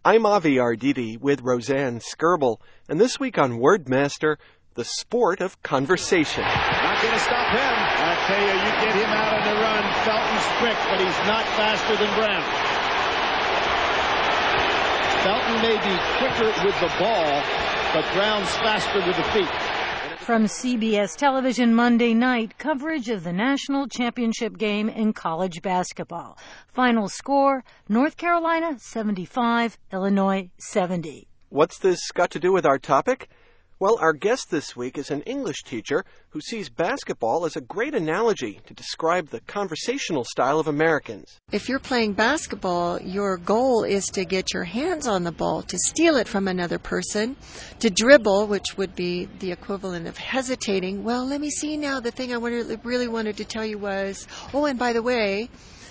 I'm Avi Arditi with Roseanne Skirble, and this week on Wordmaster, the sport of conversation. Not going to stop him. I'll tell you, you get him out on the run. Felton's quick, but he's not faster than Brown. Felton may be quicker with the ball, but Brown's faster with the feet. From CBS Television Monday night, coverage of the national championship game in college basketball. Final score, North Carolina 75, Illinois 70. What's this got to do with our topic? Well, our guest this week is an English teacher who sees basketball as a great analogy to describe the conversational style of Americans. If you're playing basketball, your goal is to get your hands on the ball, to steal it from another person, to dribble, which would be the equivalent of hesitating. Well, let me see now. The thing I really wanted to tell you was, oh, and by the way,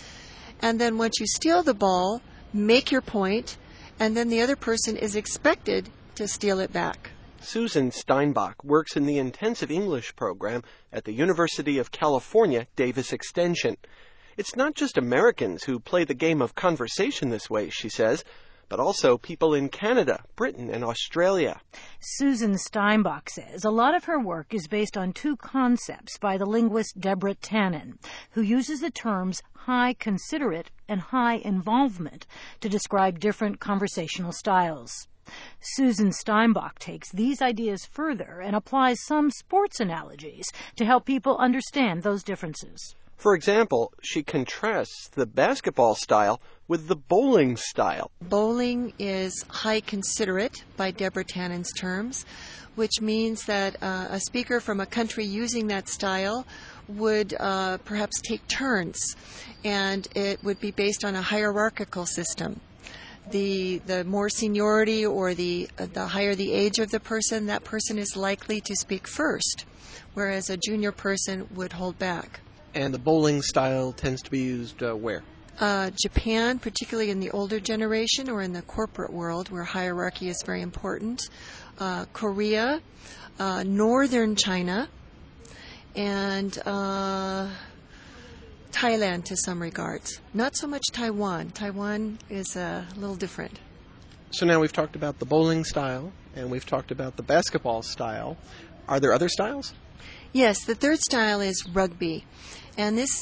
and then once you steal the ball, make your point, and then the other person is expected to steal it back. Susan Steinbach works in the intensive English program at the University of California, Davis Extension. It's not just Americans who play the game of conversation this way, she says, but also people in Canada, Britain, and Australia. Susan Steinbach says a lot of her work is based on two concepts by the linguist Deborah Tannen, who uses the terms high considerate and high involvement to describe different conversational styles. Susan Steinbach takes these ideas further and applies some sports analogies to help people understand those differences. For example, she contrasts the basketball style with the bowling style. Bowling is high considerate by Deborah Tannen's terms, which means that a speaker from a country using that style would perhaps take turns, and it would be based on a hierarchical system. The more seniority or the higher the age of the person, that person is likely to speak first, whereas a junior person would hold back. And the bowling style tends to be used where? Japan, particularly in the older generation or in the corporate world where hierarchy is very important. Korea, northern China, and Thailand to some regards. Not so much Taiwan. Taiwan is a little different. So now we've talked about the bowling style, and we've talked about the basketball style. Are there other styles? Yes, the third style is rugby. And this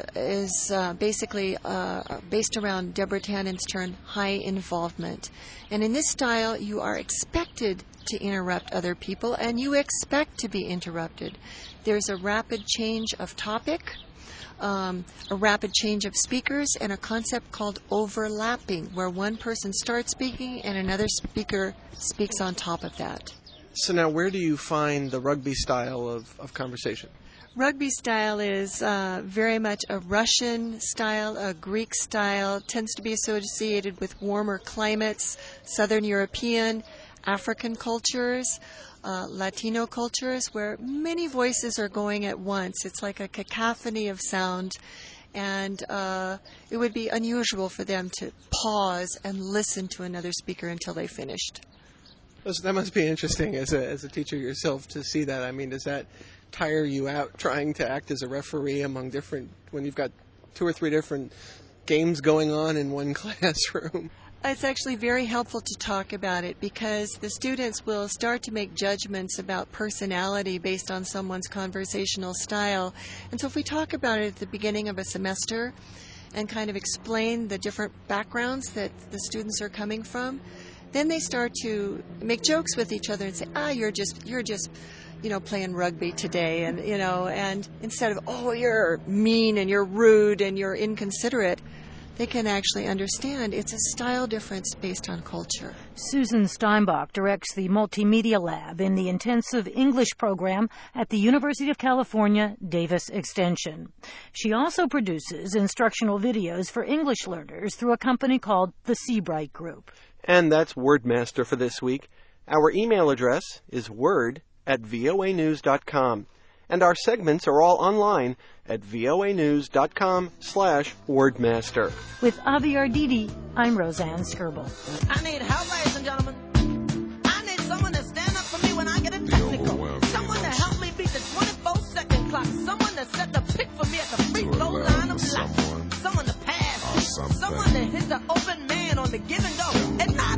is basically based around Deborah Tannen's term, high involvement. And in this style, you are expected to interrupt other people, and you expect to be interrupted. There's a rapid change of topic, a rapid change of speakers, and a concept called overlapping, where one person starts speaking and another speaker speaks on top of that. So now where do you find the rugby style of conversation? Rugby style is very much a Russian style, a Greek style, tends to be associated with warmer climates, Southern European, African cultures, Latino cultures, where many voices are going at once. It's like a cacophony of sound, and it would be unusual for them to pause and listen to another speaker until they finished. That must be interesting as a teacher yourself to see that. I mean, does that tire you out trying to act as a referee when you've got 2 or 3 different games going on in one classroom? It's actually very helpful to talk about it because the students will start to make judgments about personality based on someone's conversational style. And so if we talk about it at the beginning of a semester and kind of explain the different backgrounds that the students are coming from, then they start to make jokes with each other and say, you're just playing rugby today, and instead of, you're mean and you're rude and you're inconsiderate, they can actually understand it's a style difference based on culture. Susan Steinbach directs the Multimedia Lab in the Intensive English program at the University of California, Davis Extension. She also produces instructional videos for English learners through a company called the Seabright Group. And that's Wordmaster for this week. Our email address is word@voanews.com. And our segments are all online at voanews.com/wordmaster. With Avi Arditi, I'm Roseanne Skirble. I need help, ladies and gentlemen. I need someone to stand up for me when I get a technical. Someone to help me beat the 24-second clock. Someone to set the pick for me at the free throw line of life. Someone to pass. Someone to hit the open man on the give and go. And